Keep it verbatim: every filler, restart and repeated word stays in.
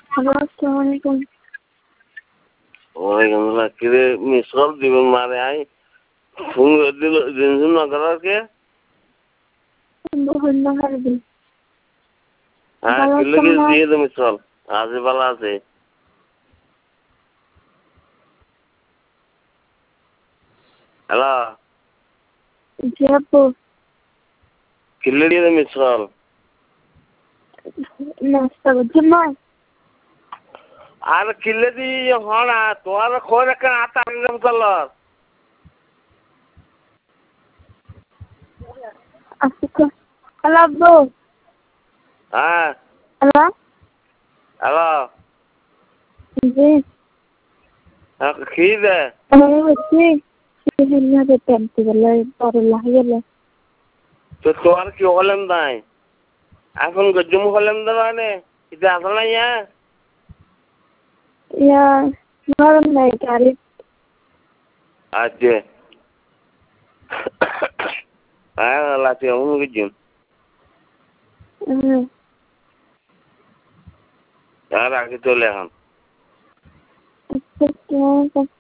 Hello, আসসালামু আলাইকুম। ওয়ালাইকুম আসসালাম। কিরে মিস কল দিবেন মারে আই ফোন করে দিল দিন না করারকে হন্যা হারবি হ্যাঁ কিলো কি দিয়ে দে মিস কল আজ ভালো আছে হ্যালো জি আপু কিলো দিয়ে দে মিস কল নাস্তা করছি মা আর কিলে দি হনা তোমার খোঁজ একটা আতা আনলাম চলার আচ্ছা হ্যালো আব্বু হ্যাঁ হ্যালো হ্যালো জি খেয়ে দে আমি হচ্ছি হন্যা যেতে আনতে গেলে পরে লাগে গেলে তো তোমার কি হলেন নাই এখন গজ্জম হলেন তো মানে এটা আসল না ইয়া ইয়া নরম নাই গাড়ি আচ্ছা হ্যাঁ লাচি আমি গজ্জম হুম আর আগে চলে এখন আচ্ছা